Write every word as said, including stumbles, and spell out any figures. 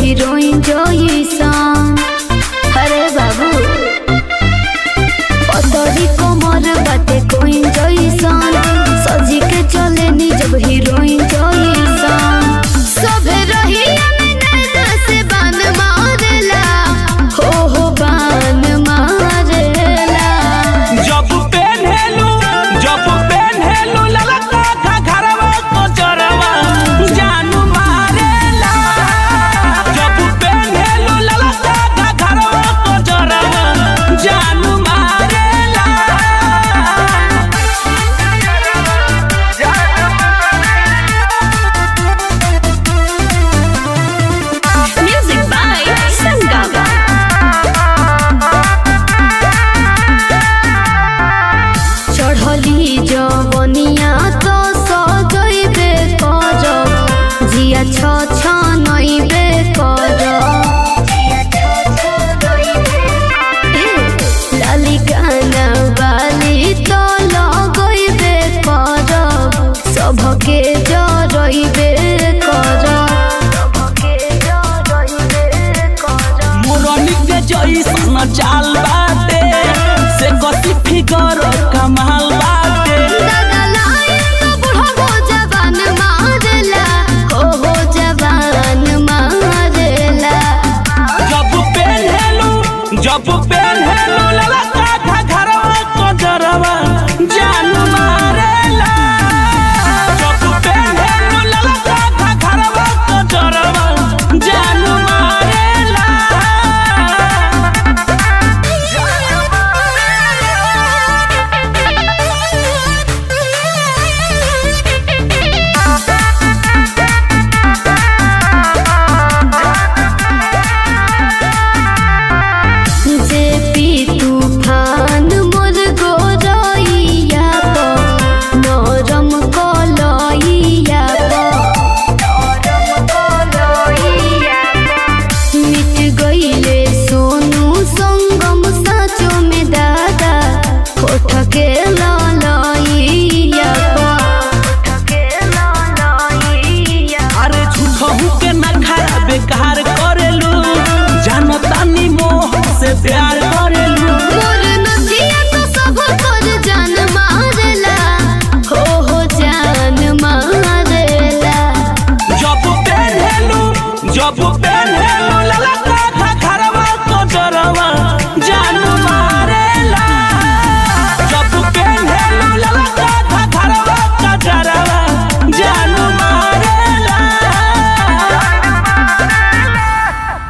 Heroine जइसन। अरे बाबू पतरी कोमर बाटे कोइन जइसन, सजी के चले नी जब हीरोइन जइसन। सभे रही नैना से बान मारेला, हो हो बान मारेला। जब पेन्हेलू जब पेन्हेलू ललका घघरवा को चरवा जान मारेला। जब पेन्हेलू ललका घघरवा को चरवा जान मारेला। Music by Sangama। चढ़ली जवनिया तो सजइबे कर, जिया छ छ नइबे कर। लाली गाना बाली तो लगइबे कर, सबके जरइबे कर। मुरली के जइसन चाल बाटे, से कसी फिगर कमाल बाटे। दादा लाइन तो बुढ़ो जवान मारेला, हो हो जवान मारेला। जब पेन्हेलू जब पे